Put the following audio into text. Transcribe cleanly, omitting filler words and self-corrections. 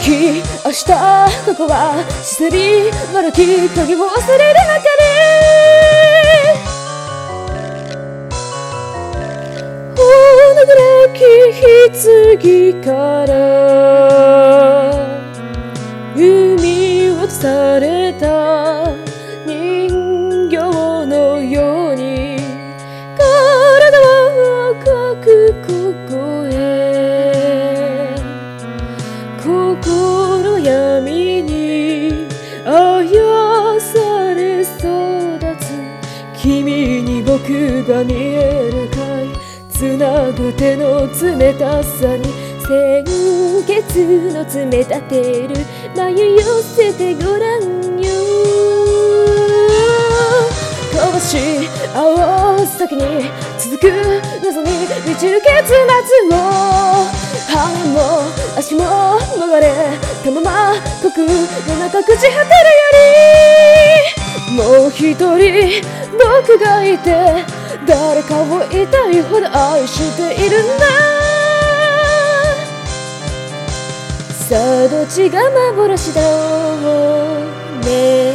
日明日ここはしせり悪き鍵を忘れる中で流れき棺から海をされた人形のように体は赤く凍え心闇にあやされ育つ君に僕が見えるかいつなぐ手の冷たさに先月の冷たてる眉寄せてごらんよ拳青先に続く謎に満ちる結末を羽も足も曲がれたまま濃く夜中朽ち果てるよりもう一人僕がいて誰かを痛いほど愛しているんださあどっちが幻だろうね